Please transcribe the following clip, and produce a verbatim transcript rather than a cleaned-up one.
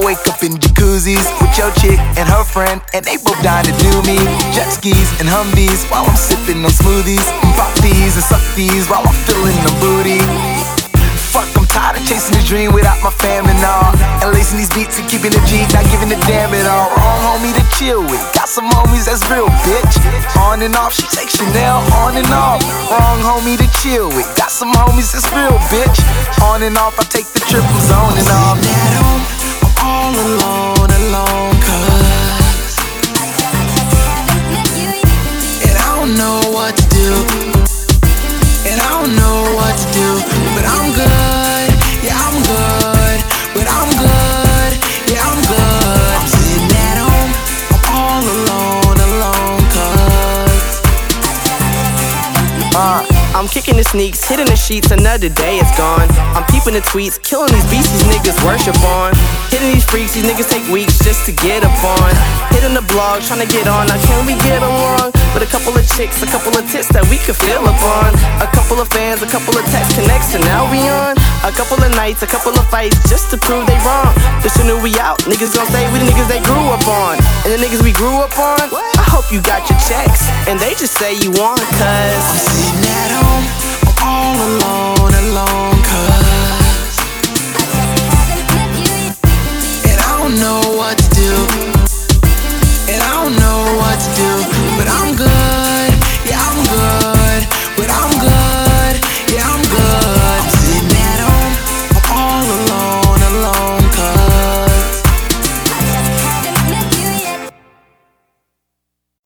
wake up in jacuzzis with your chick and her friend, and they both dying to do me. Jet skis and Humvees while I'm sipping on smoothies, and pop these and suck these while I'm feeling the booty. Fuck, I'm tired of chasing the dream without my fam and all, and lacing these beats and keeping the G, not giving a damn at all. Wrong homie to chill with, got some homies that's real, bitch. On and off, she takes Chanel, on and off. Wrong homie to chill with, got some homies that's real, bitch. On and off, I take the triples on and off. Sitting at home, I'm all alone, alone, cause and I don't know what to do, and I don't know what to do, but I'm good, yeah I'm good, but I'm good, yeah I'm good. I'm sitting at home, I'm all alone, alone, cause uh, I'm kicking the sneaks, hitting the sheets, another day it's gone. I'm peeping the tweets, killing these beasts these niggas worship on. Hitting these freaks, these niggas take weeks just to get up on. Hitting the blog, trying to get on, now can we get along? With a couple of chicks, a couple of tits that we could feel upon. A couple of fans, a couple of text connects, and now we on. A couple of nights, a couple of fights, just to prove they wrong. Just to know we out, niggas gon' stay with the niggas they grew up on. And the niggas we grew up on, I hope you got your checks, and they just say you want, cause I'm sitting at home,